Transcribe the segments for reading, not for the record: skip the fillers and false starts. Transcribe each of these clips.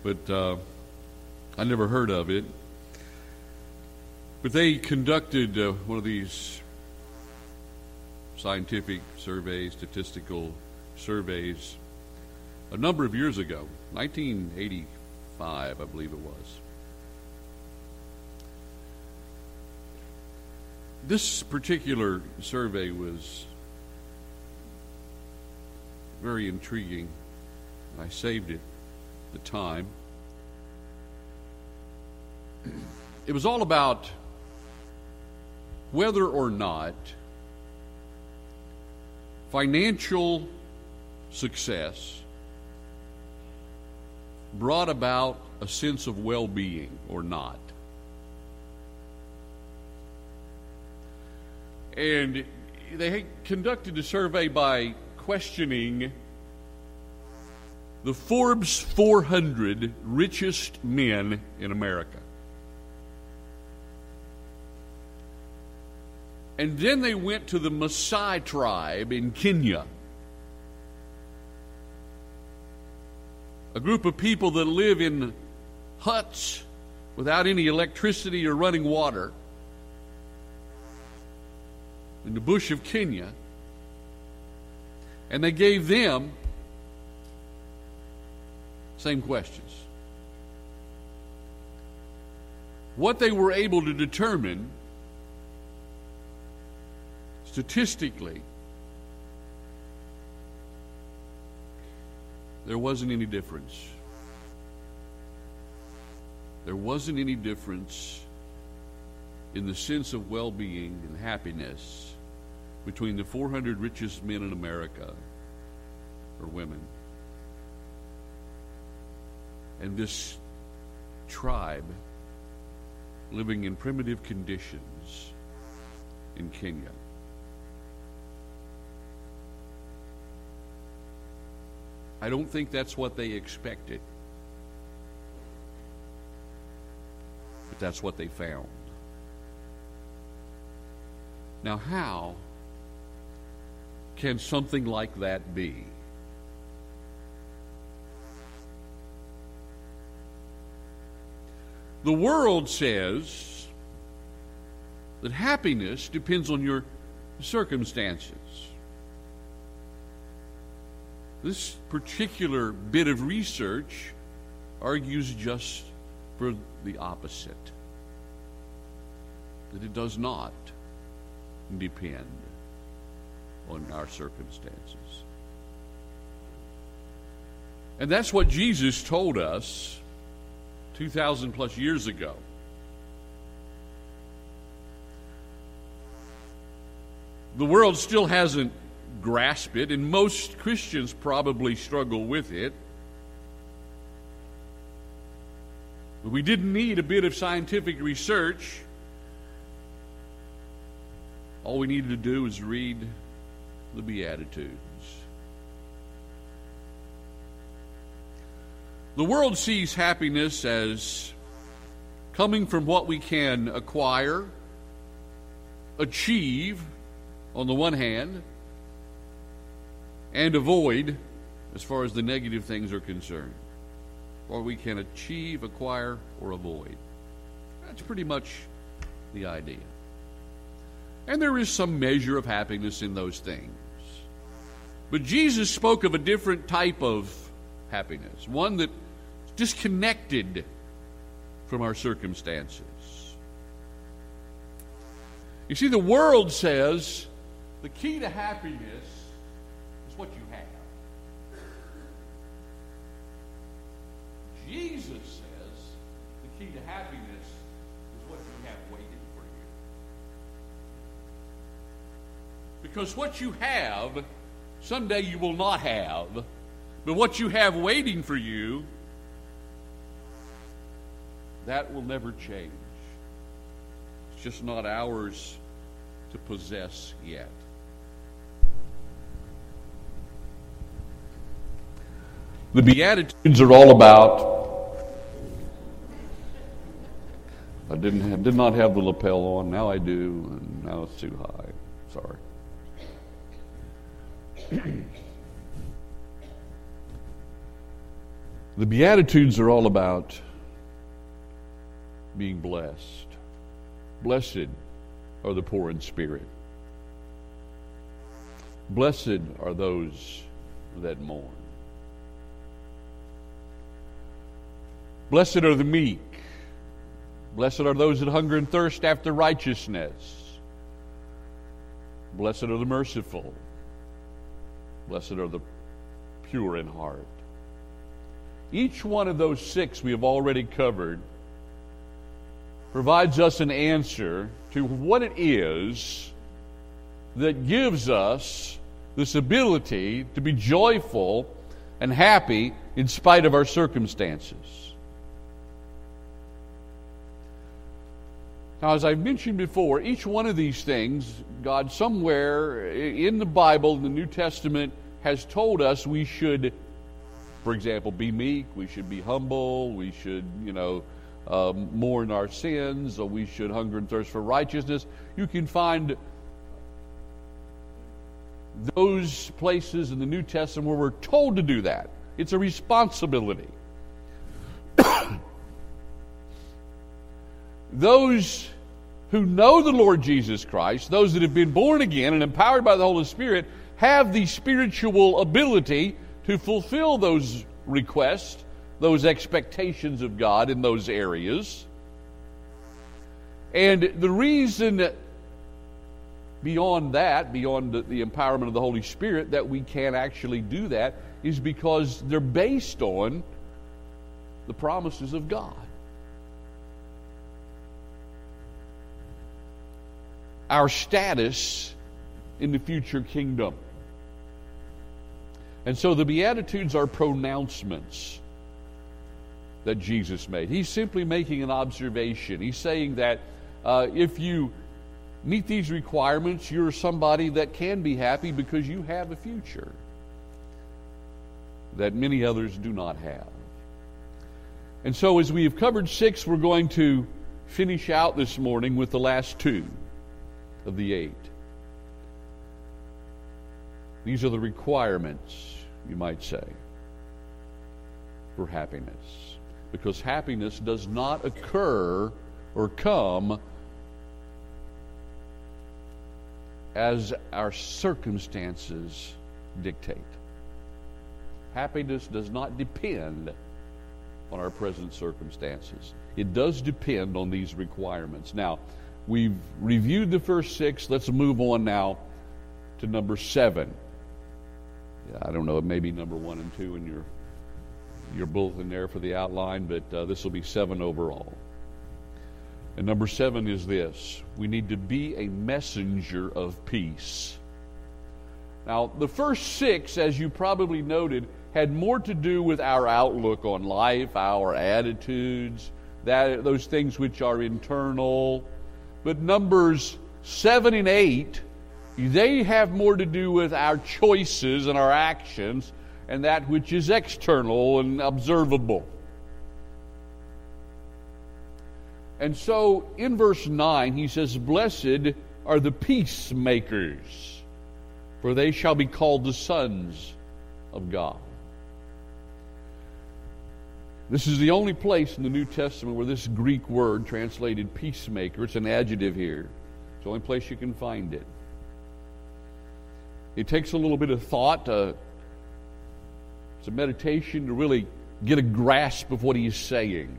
but I never heard of it. But they conducted one of these scientific surveys, statistical surveys, a number of years ago, 1985, I believe it was. This particular survey was very intriguing. I saved it at the time. It was all about whether or not financial success brought about a sense of well-being or not. And they conducted a survey by questioning the Forbes 400 richest men in America. And then they went to the Maasai tribe in Kenya, a group of people that live in huts without any electricity or running water in the bush of Kenya, and they gave them same questions. What they were able to determine statistically, there wasn't any difference. There wasn't any difference in the sense of well-being and happiness between the 400 richest men in America, or women, and this tribe living in primitive conditions in Kenya. I don't think that's what they expected, but that's what they found. Now, how can something like that be? The world says that happiness depends on your circumstances. This particular bit of research argues just for the opposite, that it does not depend on our circumstances. And that's what Jesus told us 2,000 plus years ago. The world still hasn't grasped it, and most Christians probably struggle with it. But we didn't need a bit of scientific research. All we needed to do is read the Beatitudes. The world sees happiness as coming from what we can acquire, achieve on the one hand, and avoid as far as the negative things are concerned. What we can achieve, acquire, or avoid. That's pretty much the idea. And there is some measure of happiness in those things. But Jesus spoke of a different type of happiness, one that is disconnected from our circumstances. You see, the world says the key to happiness is what you have. Jesus says the key to happiness is what you have waiting for you. Because what you have, someday you will not have. But what you have waiting for you, that will never change. It's just not ours to possess yet. The Beatitudes are all about. I did not have the lapel on. Now I do, and now it's too high. Sorry. The Beatitudes are all about being blessed. Blessed are the poor in spirit. Blessed are those that mourn. Blessed are the meek. Blessed are those that hunger and thirst after righteousness. Blessed are the merciful. Blessed are the pure in heart. Each one of those 6 we have already covered provides us an answer to what it is that gives us this ability to be joyful and happy in spite of our circumstances. Now, as I've mentioned before, each one of these things, God somewhere in the Bible, in the New Testament, has told us we should, for example, be meek, we should be humble, we should, mourn our sins, or we should hunger and thirst for righteousness. You can find those places in the New Testament where we're told to do that. It's a responsibility. Those who know the Lord Jesus Christ, those that have been born again and empowered by the Holy Spirit, have the spiritual ability to fulfill those requests, those expectations of God in those areas. And the reason beyond that, beyond the empowerment of the Holy Spirit, that we can actually do that is because they're based on the promises of God. Our status in the future kingdom. And so the Beatitudes are pronouncements that Jesus made. He's simply making an observation. He's saying that if you meet these requirements, you're somebody that can be happy because you have a future that many others do not have. And so as we have covered 6, we're going to finish out this morning with the last 2 of the 8. These are the requirements, you might say, for happiness. Because happiness does not occur or come as our circumstances dictate. Happiness does not depend on our present circumstances. It does depend on these requirements. Now, we've reviewed the first 6. Let's move on now to number 7. I don't know, it may be number 1 and 2 in your bulletin there for the outline, but this will be 7 overall. And number 7 is this: we need to be a messenger of peace. Now, the first 6, as you probably noted, had more to do with our outlook on life, our attitudes, those things which are internal. But numbers 7 and 8, they have more to do with our choices and our actions and that which is external and observable. And so in verse 9 he says, "Blessed are the peacemakers, for they shall be called the sons of God." This is the only place in the New Testament where this Greek word translated peacemaker, it's an adjective here. It's the only place you can find it. It takes a little bit of thought. It's a meditation to really get a grasp of what he's saying.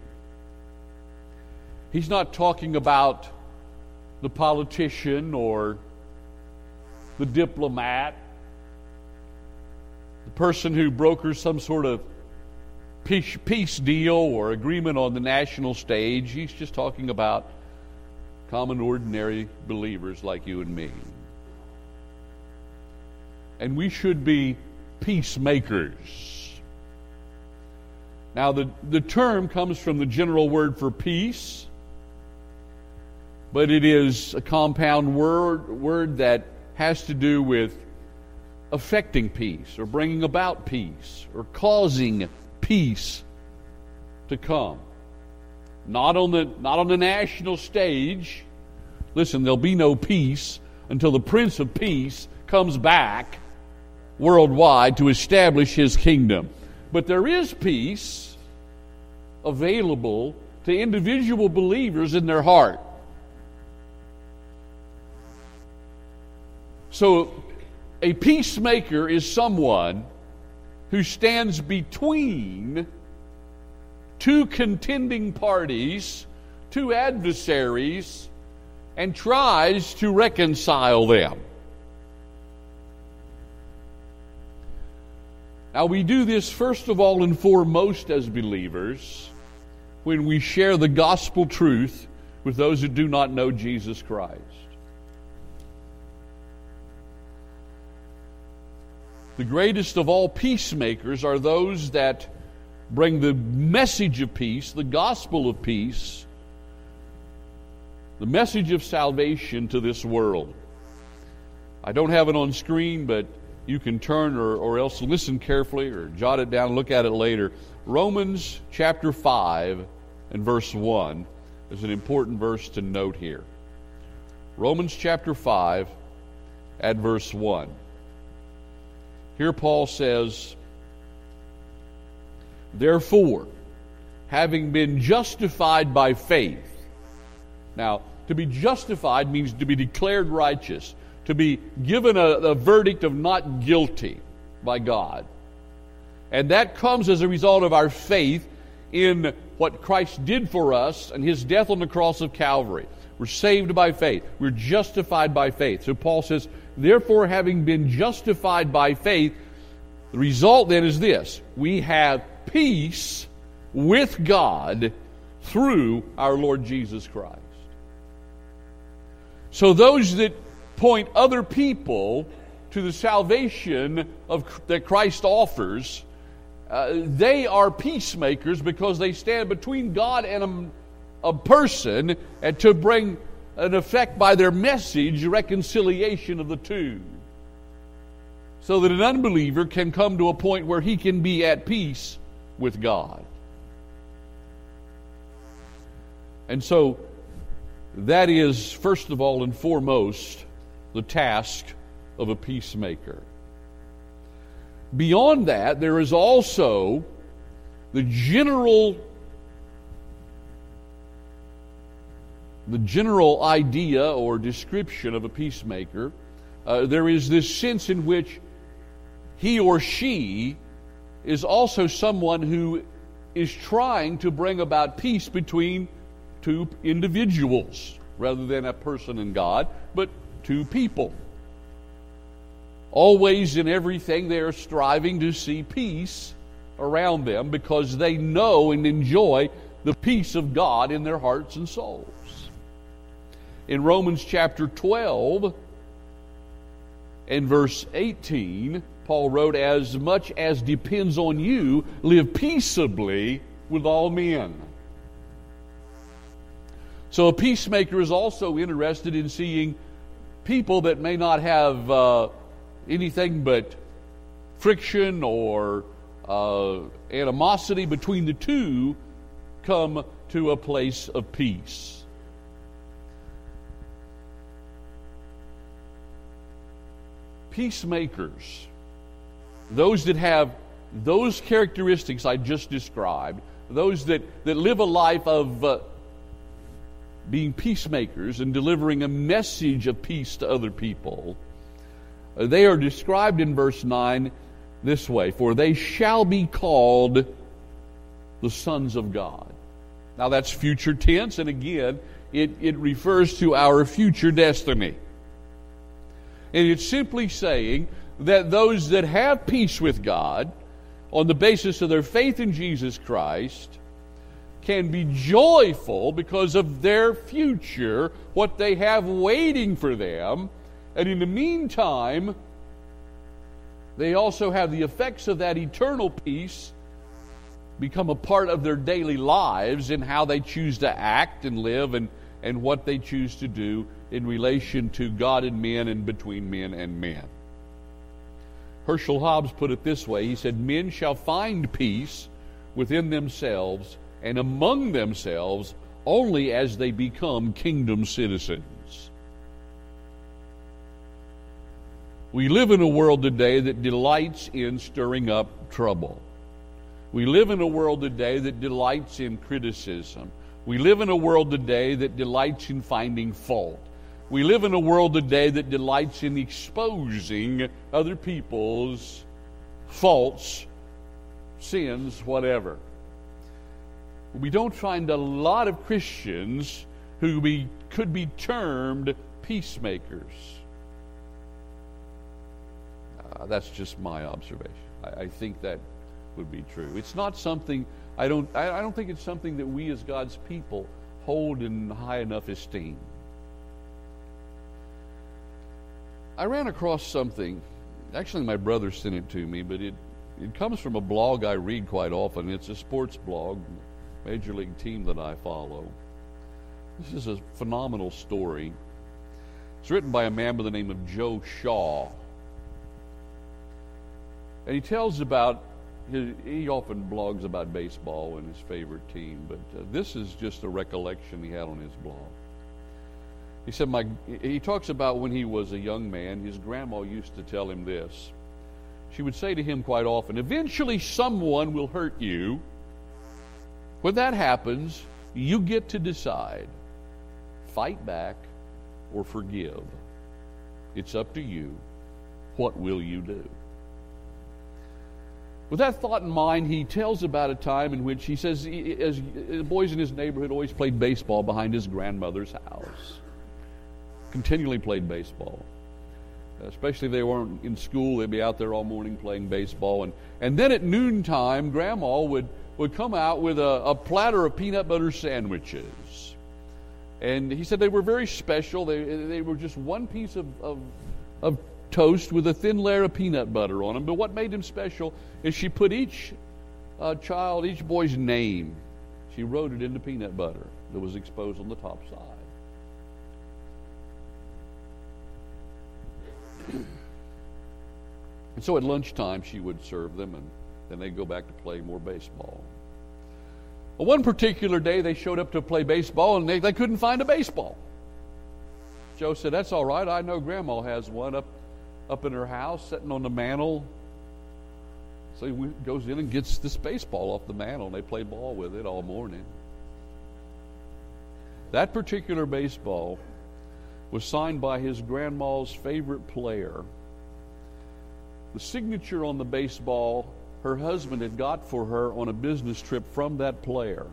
He's not talking about the politician or the diplomat, the person who brokers some sort of peace deal or agreement on the national stage. He's just talking about common, ordinary believers like you and me. And we should be peacemakers. Now, the term comes from the general word for peace, but it is a compound word that has to do with affecting peace or bringing about peace or causing peace to come. Not on the national stage. Listen, there'll be no peace until the Prince of Peace comes back worldwide to establish his kingdom. But there is peace available to individual believers in their heart. So, a peacemaker is someone who stands between two contending parties, two adversaries, and tries to reconcile them. Now, we do this first of all and foremost as believers when we share the gospel truth with those who do not know Jesus Christ. The greatest of all peacemakers are those that bring the message of peace, the gospel of peace, the message of salvation to this world. I don't have it on screen, but you can turn or else listen carefully or jot it down and look at it later. Romans chapter 5 and verse 1 is an important verse to note here. Romans chapter 5 at verse 1. Here Paul says, "Therefore, having been justified by faith." Now, to be justified means to be declared righteous, to be given a verdict of not guilty by God. And that comes as a result of our faith in what Christ did for us and His death on the cross of Calvary. We're saved by faith. We're justified by faith. So Paul says, therefore, having been justified by faith, the result then is this: we have peace with God through our Lord Jesus Christ. So those that point other people to the salvation that Christ offers, they are peacemakers because they stand between God and a person, and to bring an effect by their message, reconciliation of the two, so that an unbeliever can come to a point where he can be at peace with God. And so that is, first of all and foremost, the task of a peacemaker. Beyond that, there is also the general idea or description of a peacemaker. There is this sense in which he or she is also someone who is trying to bring about peace between two individuals, rather than a person and God, but two people. Always in everything they are striving to see peace around them because they know and enjoy the peace of God in their hearts and souls. In Romans chapter 12 and verse 18, Paul wrote, "As much as depends on you, live peaceably with all men." So a peacemaker is also interested in seeing people that may not have anything but friction or animosity between the two come to a place of peace. Peacemakers, those that have those characteristics I just described, those that live a life of being peacemakers and delivering a message of peace to other people, they are described in verse 9 this way: "For they shall be called the sons of God." Now that's future tense, and again, it refers to our future destiny. And it's simply saying that those that have peace with God on the basis of their faith in Jesus Christ can be joyful because of their future, what they have waiting for them. And in the meantime, they also have the effects of that eternal peace become a part of their daily lives in how they choose to act and live and what they choose to do in relation to God and men and between men and men. Herschel Hobbs put it this way. He said, "Men shall find peace within themselves and among themselves only as they become kingdom citizens." We live in a world today that delights in stirring up trouble. We live in a world today that delights in criticism. We live in a world today that delights in finding fault. We live in a world today that delights in exposing other people's faults, sins, whatever. We don't find a lot of Christians who could be termed peacemakers. That's just my observation. I think that would be true. It's not something, I don't think it's something that we as God's people hold in high enough esteem. I ran across something, actually my brother sent it to me, but it comes from a blog I read quite often. It's a sports blog, Major League team that I follow. This is a phenomenal story. It's written by a man by the name of Joe Shaw. And he tells about, he often blogs about baseball and his favorite team, but this is just a recollection he had on his blog. He said, he talks about when he was a young man, his grandma used to tell him this. She would say to him quite often, eventually someone will hurt you. When that happens, you get to decide, fight back or forgive. It's up to you. What will you do? With that thought in mind, he tells about a time in which he says, as boys in his neighborhood always played baseball behind his grandmother's house. Continually played baseball. Especially if they weren't in school, they'd be out there all morning playing baseball. And then at noontime, Grandma would come out with a platter of peanut butter sandwiches. And he said they were very special. They were just one piece of toast with a thin layer of peanut butter on them. But what made them special is she put each boy's name, she wrote it into peanut butter that was exposed on the top side. And so at lunchtime she would serve them, and then they'd go back to play more baseball. Well, one particular day they showed up to play baseball and they couldn't find a baseball. Joe said, that's all right, I know Grandma has one up in her house sitting on the mantle. So he goes in and gets this baseball off the mantle, and they play ball with it all morning. That particular baseball was signed by his grandma's favorite player. The signature on the baseball her husband had got for her on a business trip from that player.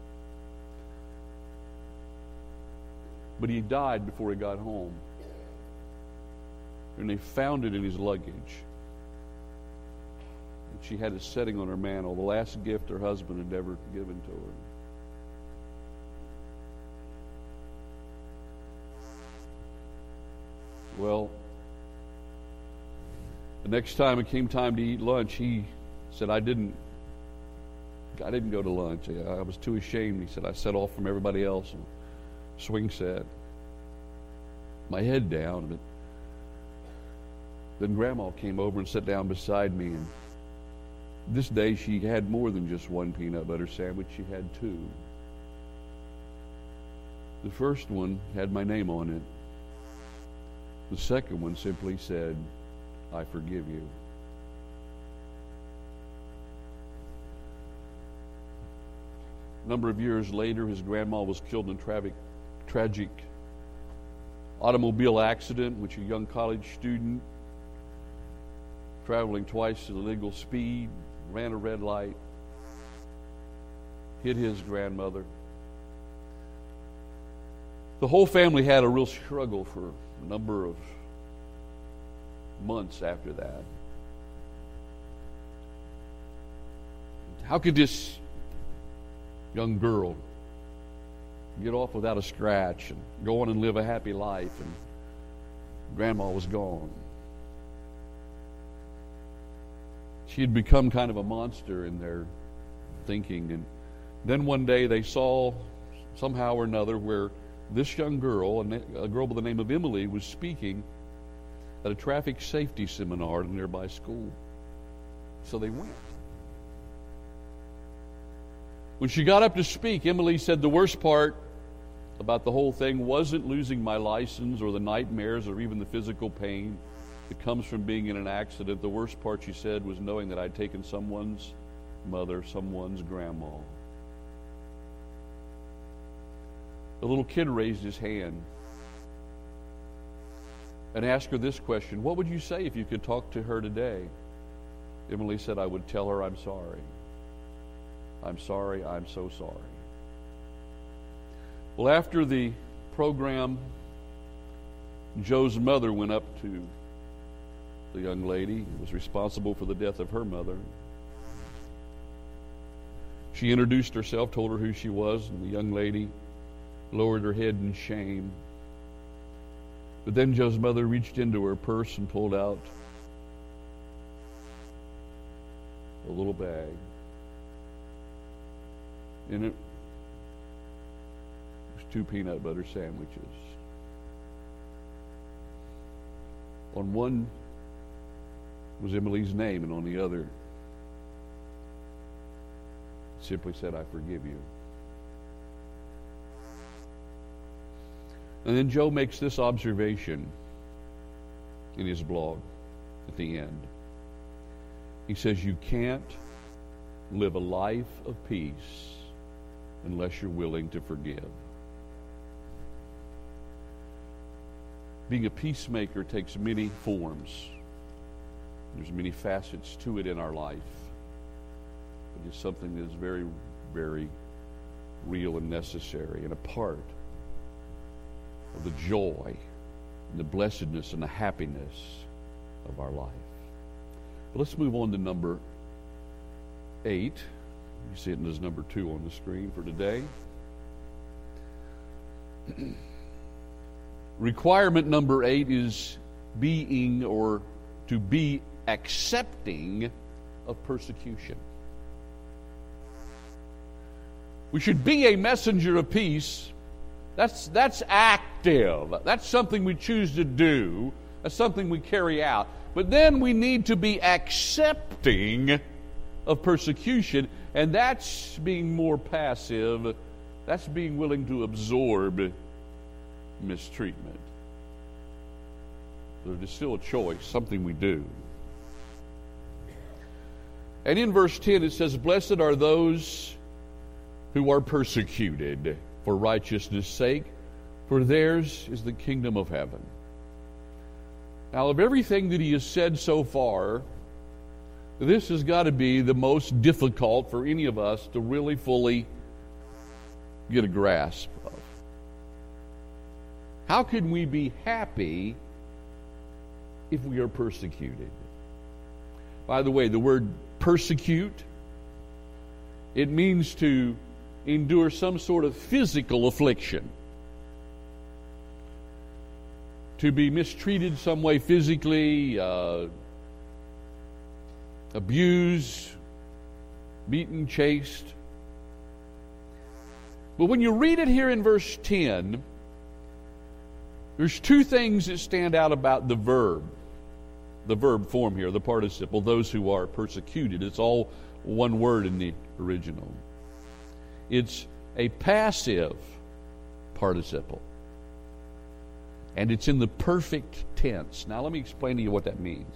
But he died before he got home. And they found it in his luggage. And she had it sitting on her mantle, the last gift her husband had ever given to her. Well, the next time it came time to eat lunch, he said, I didn't go to lunch. I was too ashamed. He said, I set off from everybody else and swing set. My head down. But then Grandma came over and sat down beside me. And this day she had more than just one peanut butter sandwich. She had two. The first one had my name on it. The second one simply said, I forgive you. A number of years later, his grandma was killed in a tragic automobile accident in which a young college student, traveling twice the legal speed, ran a red light, hit his grandmother. The whole family had a real struggle for a number of months after that. How could this young girl get off without a scratch and go on and live a happy life, and Grandma was gone? She had become kind of a monster in their thinking. And then one day they saw somehow or another where this young girl, a girl by the name of Emily, was speaking at a traffic safety seminar at a nearby school. So they went. When she got up to speak, Emily said the worst part about the whole thing wasn't losing my license or the nightmares or even the physical pain that comes from being in an accident. The worst part, she said, was knowing that I'd taken someone's mother, someone's grandma. The little kid raised his hand and asked her this question: what would you say if you could talk to her today? Emily said, I would tell her I'm sorry. I'm sorry, I'm so sorry. Well, after the program, Joe's mother went up to the young lady who was responsible for the death of her mother. She introduced herself, told her who she was, and the young lady lowered her head in shame. But then Joe's mother reached into her purse and pulled out a little bag. In it was 2 peanut butter sandwiches. On one was Emily's name, and on the other it simply said, I forgive you. And then Joe makes this observation in his blog at the end. He says, you can't live a life of peace unless you're willing to forgive. Being a peacemaker takes many forms. There's many facets to it in our life. But it's something that is very, very real and necessary and a part of the joy and the blessedness and the happiness of our life. But let's move on to number 8. You see it as number 2 on the screen for today. Requirement number 8 is being, or to be accepting of persecution. We should be a messenger of peace. That's active. That's something we choose to do. That's something we carry out. But then we need to be accepting of persecution, and that's being more passive. That's being willing to absorb mistreatment. So there's still a choice, something we do. And in verse 10 it says, blessed are those who are persecuted for righteousness' sake, for theirs is the kingdom of heaven. Now, of everything that he has said so far, this has got to be the most difficult for any of us to really fully get a grasp of. How can we be happy if we are persecuted? By the way, the word persecute, it means to endure some sort of physical affliction. To be mistreated some way physically, abused, beaten, chased. But when you read it here in verse 10, there's 2 things that stand out about the verb form here, the participle, those who are persecuted. It's all one word in the original. It's a passive participle. And it's in the perfect tense. Now let me explain to you what that means.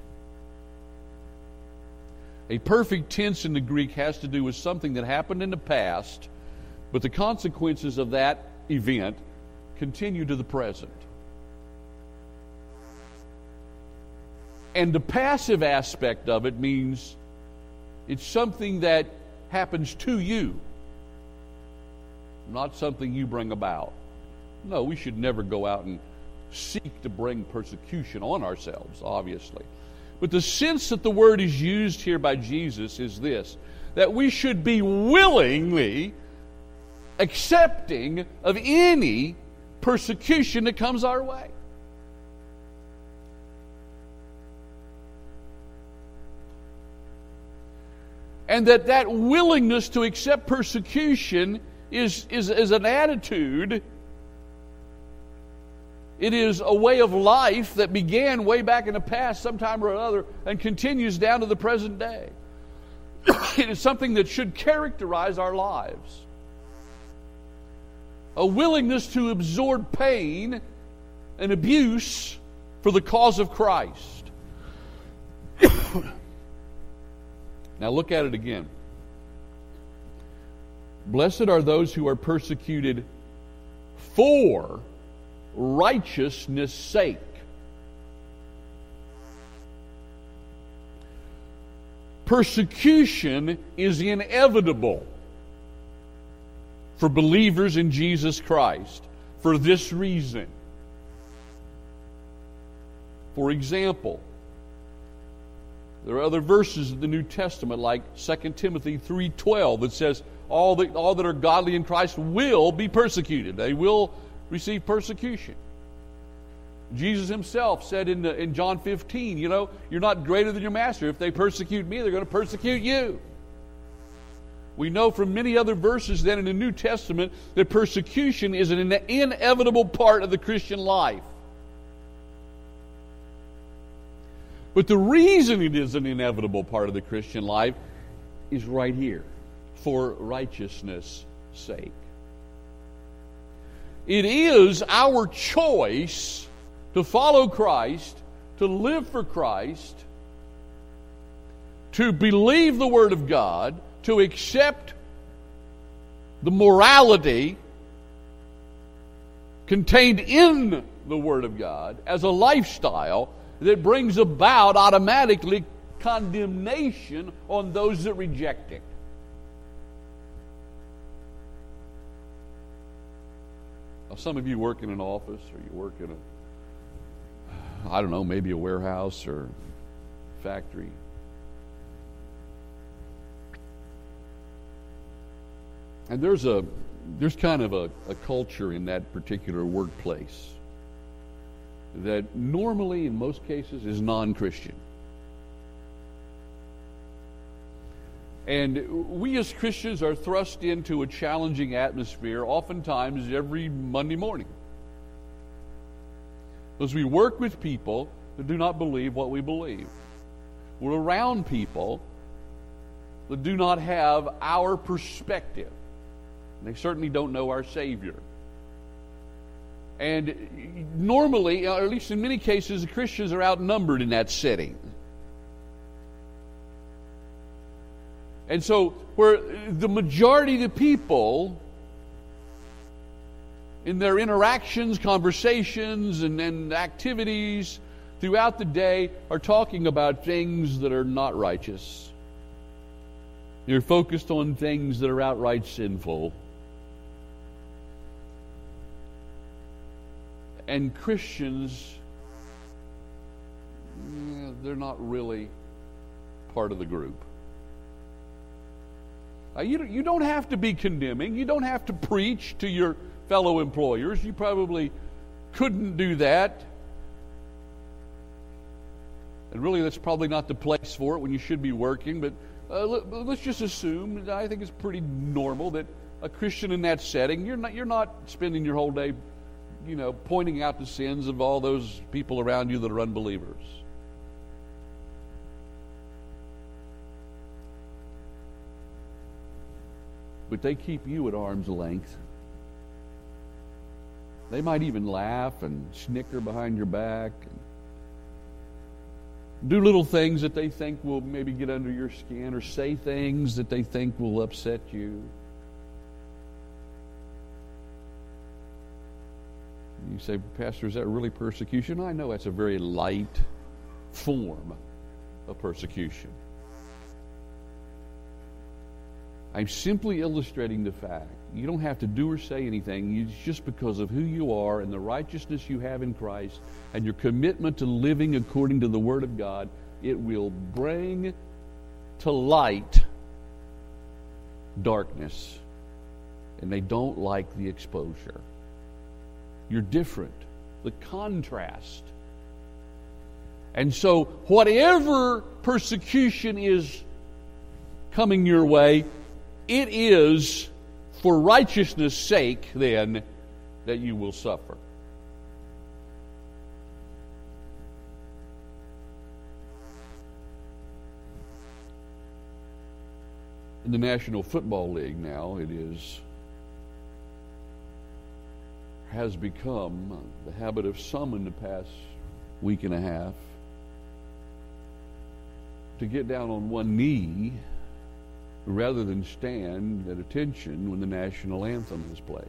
A perfect tense in the Greek has to do with something that happened in the past, but the consequences of that event continue to the present. And the passive aspect of it means it's something that happens to you, not something you bring about. No, we should never go out and seek to bring persecution on ourselves, obviously. But the sense that the word is used here by Jesus is this, that we should be willingly accepting of any persecution that comes our way. And that willingness to accept persecution is an attitude. It is a way of life that began way back in the past sometime or another and continues down to the present day. It is something that should characterize our lives. A willingness to absorb pain and abuse for the cause of Christ. Now look at it again. Blessed are those who are persecuted for righteousness' sake. Persecution is inevitable for believers in Jesus Christ for this reason. For example, there are other verses in the New Testament like 2 Timothy 3:12 that says all that are godly in Christ will be persecuted. They will receive persecution. Jesus himself said in John 15, you're not greater than your master. If they persecute me, they're going to persecute you. We know from many other verses then in the New Testament that persecution is an inevitable part of the Christian life. But the reason it is an inevitable part of the Christian life is right here, for righteousness' sake. It is our choice to follow Christ, to live for Christ, to believe the Word of God, to accept the morality contained in the Word of God as a lifestyle that brings about automatically condemnation on those that reject it. Now, some of you work in an office, or you work in maybe a warehouse or factory. And there's kind of a culture in that particular workplace that normally, in most cases, is non-Christian. And we as Christians are thrust into a challenging atmosphere, oftentimes every Monday morning, as we work with people that do not believe what we believe. We're around people that do not have our perspective. They certainly don't know our Savior. And normally, or at least in many cases, the Christians are outnumbered in that setting. And so, where the majority of the people, in their interactions, conversations, and activities throughout the day, are talking about things that are not righteous. They're focused on things that are outright sinful. And Christians, they're not really part of the group. You don't have to be condemning. You don't have to preach to your fellow employers. You probably couldn't do that. And really, that's probably not the place for it when you should be working. But let's just assume, I think it's pretty normal that a Christian in that setting, you're not spending your whole day, pointing out the sins of all those people around you that are unbelievers. But they keep you at arm's length. They might even laugh and snicker behind your back and do little things that they think will maybe get under your skin, or say things that they think will upset you. You say, Pastor, is that really persecution? I know that's a very light form of persecution. I'm simply illustrating the fact. You don't have to do or say anything. It's just because of who you are and the righteousness you have in Christ and your commitment to living according to the Word of God, it will bring to light darkness. And they don't like the exposure. You're different. The contrast. And so whatever persecution is coming your way, it is for righteousness' sake, then, that you will suffer. In the National Football League now, has become the habit of some in the past week and a half to get down on one knee rather than stand at attention when the national anthem is played.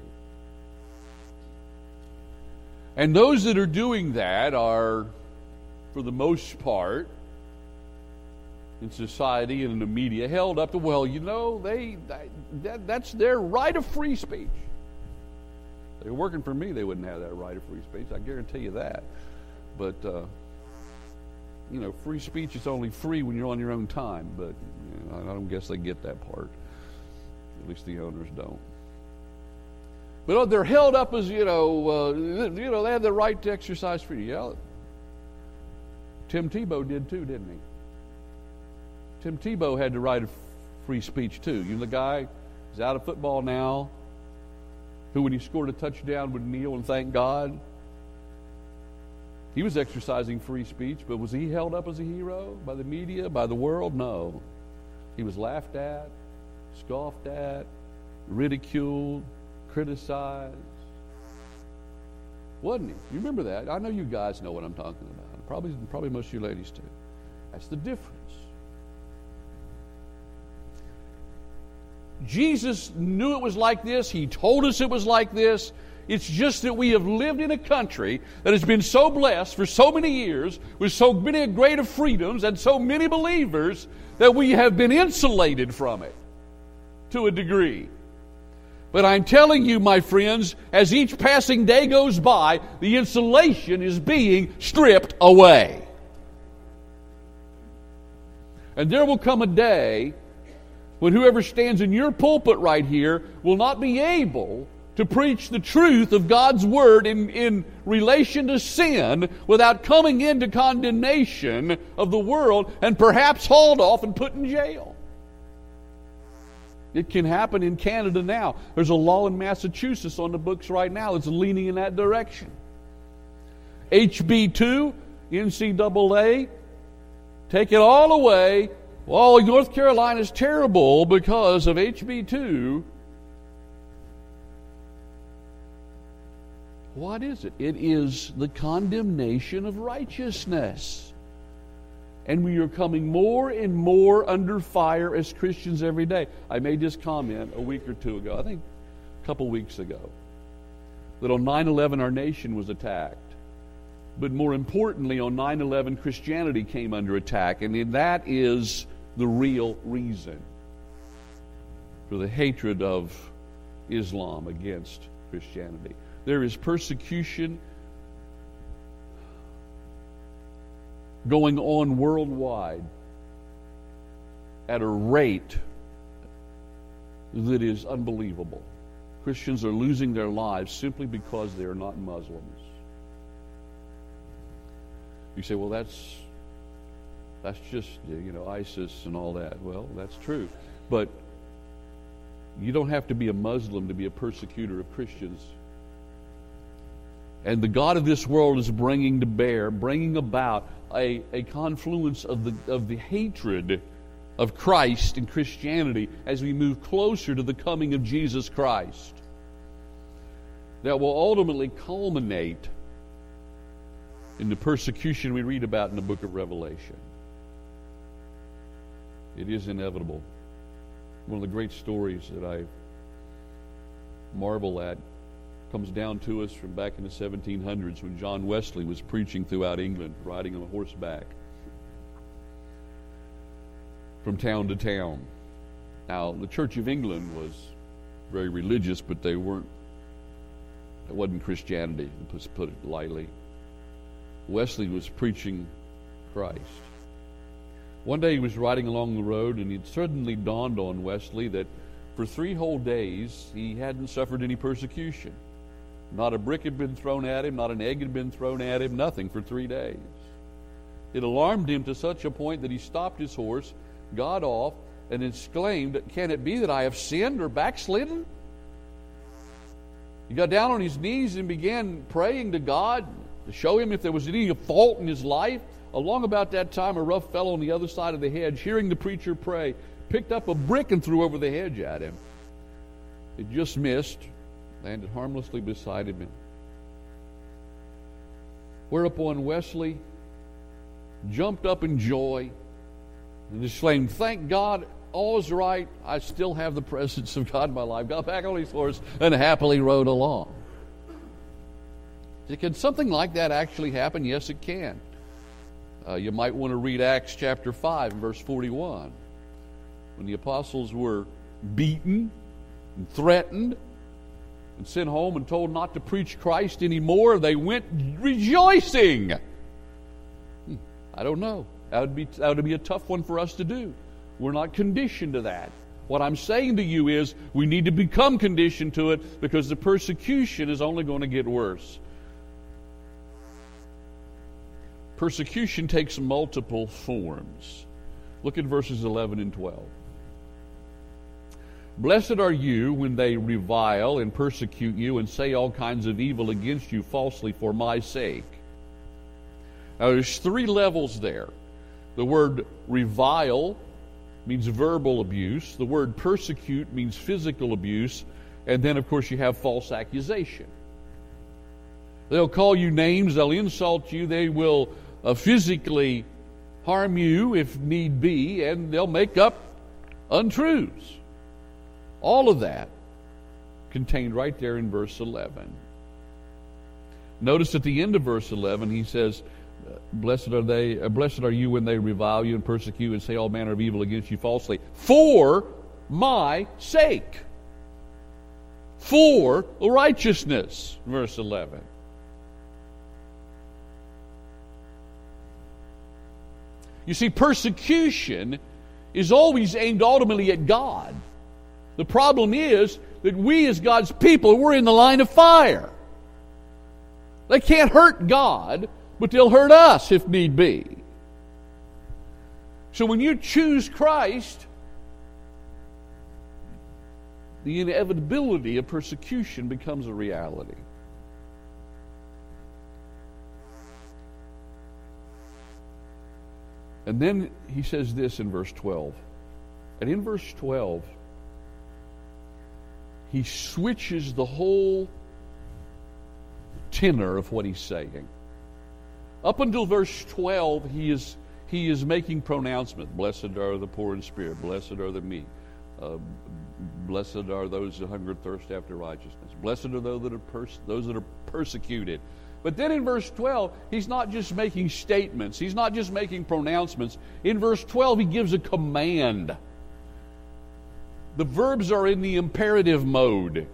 And those that are doing that are, for the most part, in society and in the media, held up to, well, you know, that's their right of free speech. If they were working for me, they wouldn't have that right of free speech. I guarantee you that. But, you know, free speech is only free when you're on your own time. But you know, I don't guess they get that part. At least the owners don't. But they're held up as, they have the right to exercise freedom. Yeah, Tim Tebow did too, didn't he? Tim Tebow had the right of free speech too. You know, the guy is out of football now, who when he scored a touchdown would kneel and thank God. He was exercising free speech, but was he held up as a hero by the media, by the world? No. He was laughed at, scoffed at, ridiculed, criticized. Wasn't he? You remember that? I know you guys know what I'm talking about. Probably most of you ladies too. That's the difference. Jesus knew it was like this. He told us it was like this. It's just that we have lived in a country that has been so blessed for so many years, with so many great of freedoms and so many believers, that we have been insulated from it to a degree. But I'm telling you, my friends, as each passing day goes by, the insulation is being stripped away. And there will come a day when whoever stands in your pulpit right here will not be able to preach the truth of God's Word in relation to sin without coming into condemnation of the world and perhaps hauled off and put in jail. It can happen in Canada now. There's a law in Massachusetts on the books right now that's leaning in that direction. HB2, NCAA, take it all away. Well, North Carolina is terrible because of HB2. What is it? It is the condemnation of righteousness. And we are coming more and more under fire as Christians every day. I made this comment a week or two ago, I think a couple weeks ago, that on 9/11 our nation was attacked. But more importantly, on 9/11 Christianity came under attack, and that is the real reason for the hatred of Islam against Christianity. There is persecution going on worldwide at a rate that is unbelievable. Christians are losing their lives simply because they are not Muslims. You say, well, that's just, ISIS and all that. Well, that's true. But you don't have to be a Muslim to be a persecutor of Christians. And the God of this world is bringing about a confluence of the hatred of Christ and Christianity as we move closer to the coming of Jesus Christ, that will ultimately culminate in the persecution we read about in the book of Revelation. It is inevitable. One of the great stories that I marvel at comes down to us from back in the 1700s when John Wesley was preaching throughout England, riding on horseback from town to town. Now, the Church of England was very religious, but it wasn't Christianity, to put it lightly. Wesley was preaching Christ. One day he was riding along the road, and it suddenly dawned on Wesley that for 3 whole days he hadn't suffered any persecution. Not a brick had been thrown at him, not an egg had been thrown at him, nothing for 3 days. It alarmed him to such a point that he stopped his horse, got off, and exclaimed, "Can it be that I have sinned or backslidden?" He got down on his knees and began praying to God to show him if there was any fault in his life. Along about that time, a rough fellow on the other side of the hedge, hearing the preacher pray, picked up a brick and threw over the hedge at him. It just missed, landed harmlessly beside him. Whereupon Wesley jumped up in joy, And exclaimed, thank God, all is right. I still have the presence of God in my life. Got back on his horse and happily rode along. Can something like that actually happen? Yes, it can. You might want to read Acts chapter 5 and verse 41. When the apostles were beaten and threatened and sent home and told not to preach Christ anymore, they went rejoicing. I don't know. That would be a tough one for us to do. We're not conditioned to that. What I'm saying to you is we need to become conditioned to it, because the persecution is only going to get worse. Persecution takes multiple forms. Look at verses 11 and 12. Blessed are you when they revile and persecute you and say all kinds of evil against you falsely for my sake. Now there's 3 levels there. The word revile means verbal abuse. The word persecute means physical abuse. And then, of course, you have false accusation. They'll call you names. They'll insult you. They will physically harm you if need be. And they'll make up untruths. All of that contained right there in verse 11. Notice at the end of verse 11, he says, blessed are you when they revile you and persecute and say all manner of evil against you falsely for my sake. For righteousness, verse 11. You see, persecution is always aimed ultimately at God. The problem is that we as God's people, we're in the line of fire. They can't hurt God, but they'll hurt us if need be. So when you choose Christ, the inevitability of persecution becomes a reality. And then he says this in verse 12. And in verse 12, he switches the whole tenor of what he's saying. Up until verse 12, he is making pronouncement. Blessed are the poor in spirit. Blessed are the meek. Blessed are those who hunger and thirst after righteousness. Blessed are those that are persecuted. But then in verse 12, he's not just making statements. He's not just making pronouncements. In verse 12, he gives a command. The verbs are in the imperative mode.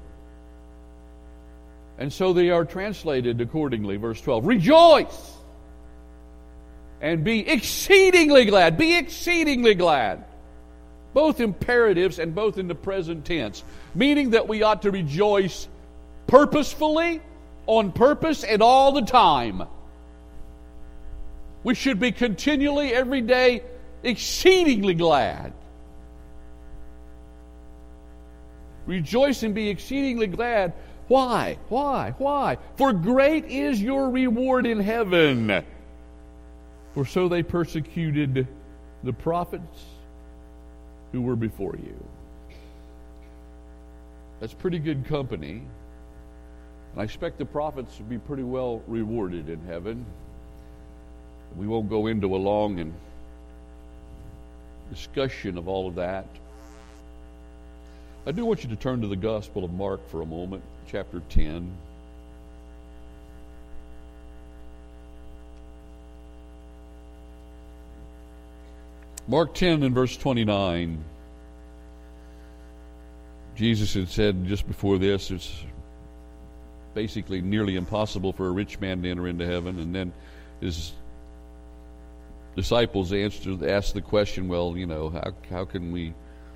And so they are translated accordingly. Verse 12, rejoice and be exceedingly glad. Be exceedingly glad. Both imperatives and both in the present tense. Meaning that we ought to rejoice purposefully, on purpose, and all the time. We should be continually, every day, exceedingly glad. Rejoice and be exceedingly glad. Why? Why? Why? For great is your reward in heaven. For so they persecuted the prophets who were before you. That's pretty good company. And I expect the prophets to be pretty well rewarded in heaven. We won't go into a long discussion of all of that. I do want you to turn to the Gospel of Mark for a moment, chapter 10. Mark 10 and verse 29. Jesus had said just before this, it's basically nearly impossible for a rich man to enter into heaven. And then his disciples asked the question, well, how can we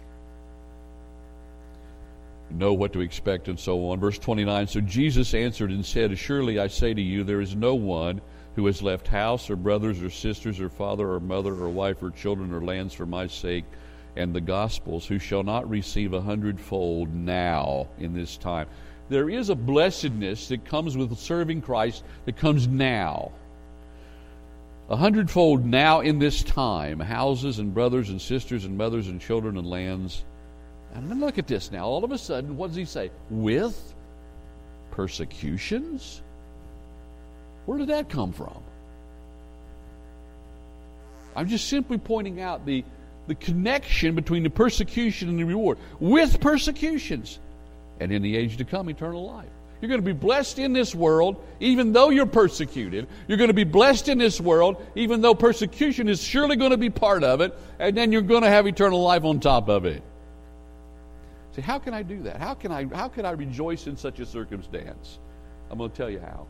know what to expect and so on. Verse 29, so Jesus answered and said, assuredly I say to you, there is no one who has left house or brothers or sisters or father or mother or wife or children or lands for my sake and the gospel's, who shall not receive 100-fold now in this time. There is a blessedness that comes with serving Christ that comes now. 100-fold now in this time. Houses and brothers and sisters and mothers and children and lands. And then look at this now. All of a sudden, what does he say? With persecutions? Where did that come from? I'm just simply pointing out the the connection between the persecution and the reward. With persecutions, and in the age to come, eternal life. You're going to be blessed in this world, even though you're persecuted. You're going to be blessed in this world, even though persecution is surely going to be part of it, and then you're going to have eternal life on top of it. See, how can I do that? How can I rejoice in such a circumstance? I'm going to tell you how.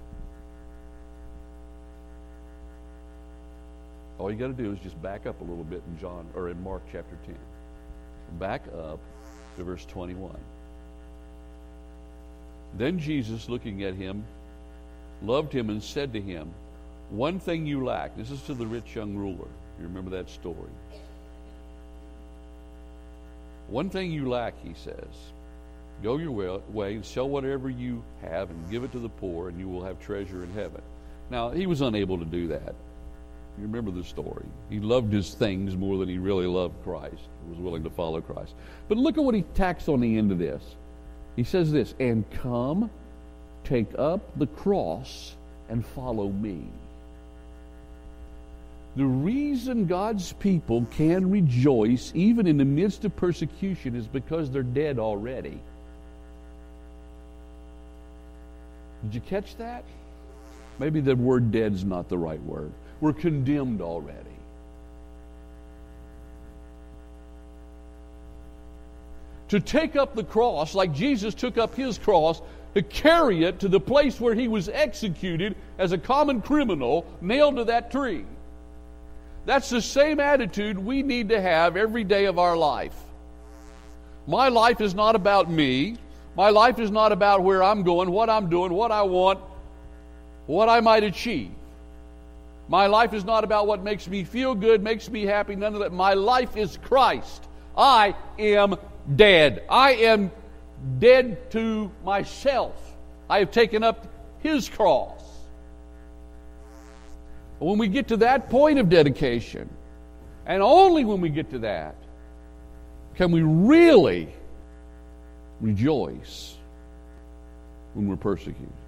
All you got to do is just back up a little bit in Mark chapter 10. Back up to verse 21. Then Jesus, looking at him, loved him and said to him, "One thing you lack." This is to the rich young ruler. You remember that story. "One thing you lack," he says. "Go your way and sell whatever you have and give it to the poor, and you will have treasure in heaven." Now, he was unable to do that. You remember the story. He loved his things more than he really loved Christ. He was willing to follow Christ. But look at what he tacks on the end of this. He says this, "And come, take up the cross and follow me." The reason God's people can rejoice even in the midst of persecution is because they're dead already. Did you catch that? Maybe the word dead is not the right word. We're condemned already. To take up the cross, like Jesus took up his cross, to carry it to the place where he was executed as a common criminal, nailed to that tree. That's the same attitude we need to have every day of our life. My life is not about me. My life is not about where I'm going, what I'm doing, what I want, what I might achieve. My life is not about what makes me feel good, makes me happy, none of that. My life is Christ. I am dead. I am dead to myself. I have taken up his cross. When we get to that point of dedication, and only when we get to that, can we really rejoice when we're persecuted.